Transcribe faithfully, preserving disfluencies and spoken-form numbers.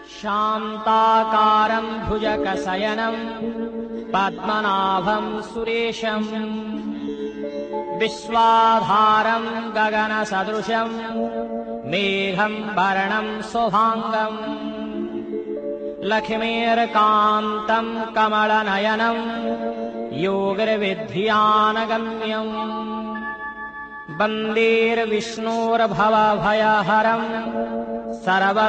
शान्ताकारं भुजगशयनं पद्मनाभं सुरेशं विश्वाधारं गगनसदृशं मेघं वर्णं शुभांगं लक्ष्मीर्कान्तं कमलनयनं योगिर्विद्यानगम्यं वन्देर्विष्णोर्भवभयहरं सर्व